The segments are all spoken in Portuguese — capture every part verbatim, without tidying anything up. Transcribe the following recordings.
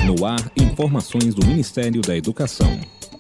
No ar, informações do Ministério da Educação.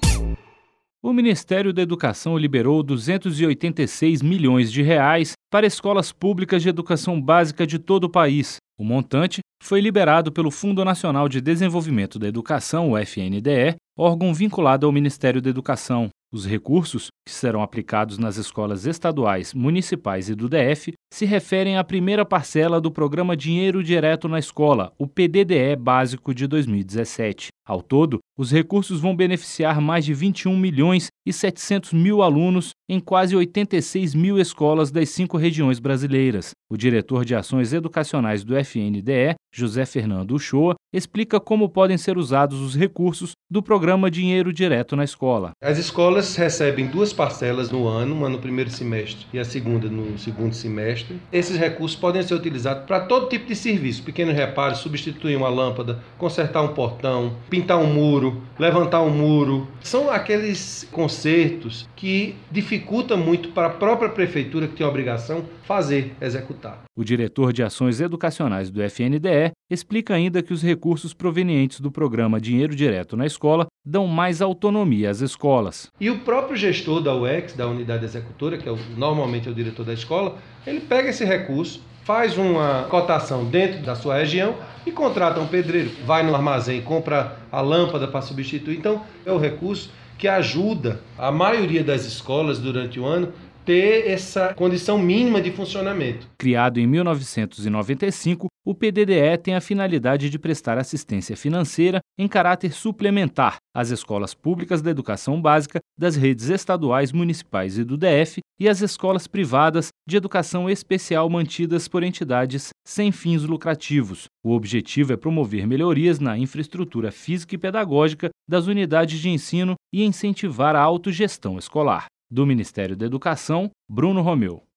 O Ministério da Educação liberou duzentos e oitenta e seis milhões de reais para escolas públicas de educação básica de todo o país. O montante foi liberado pelo Fundo Nacional de Desenvolvimento da Educação, o F N D E, órgão vinculado ao Ministério da Educação. Os recursos, que serão aplicados nas escolas estaduais, municipais e do D F, se referem à primeira parcela do Programa Dinheiro Direto na Escola, o P D D E básico de dois mil e dezessete. Ao todo, os recursos vão beneficiar mais de vinte e um milhões e setecentos mil alunos em quase oitenta e seis mil escolas das cinco regiões brasileiras. O diretor de Ações Educacionais do F N D E, José Fernando Uchoa, explica como podem ser usados os recursos do Programa Dinheiro Direto na Escola. As escolas recebem duas parcelas no ano, uma no primeiro semestre e a segunda no segundo semestre. Esses recursos podem ser utilizados para todo tipo de serviço, pequenos reparos, substituir uma lâmpada, consertar um portão, pintar um muro, levantar um muro. São aqueles consertos que dificultam muito para a própria prefeitura, que tem a obrigação, fazer, executar. O diretor de Ações Educacionais do F N D E explica ainda que os recursos provenientes do programa Dinheiro Direto na Escola dão mais autonomia às escolas. E o próprio gestor da U E X, da unidade executora, que é o, normalmente é o diretor da escola, ele pega esse recurso, faz uma cotação dentro da sua região e contrata um pedreiro, vai no armazém, compra a lâmpada para substituir. Então, é o recurso que ajuda a maioria das escolas durante o ano ter essa condição mínima de funcionamento. Criado em mil novecentos e noventa e cinco, o P D D E tem a finalidade de prestar assistência financeira em caráter suplementar às escolas públicas da educação básica das redes estaduais, municipais e do D F e às escolas privadas de educação especial mantidas por entidades sem fins lucrativos. O objetivo é promover melhorias na infraestrutura física e pedagógica das unidades de ensino e incentivar a autogestão escolar. Do Ministério da Educação, Bruno Romeu.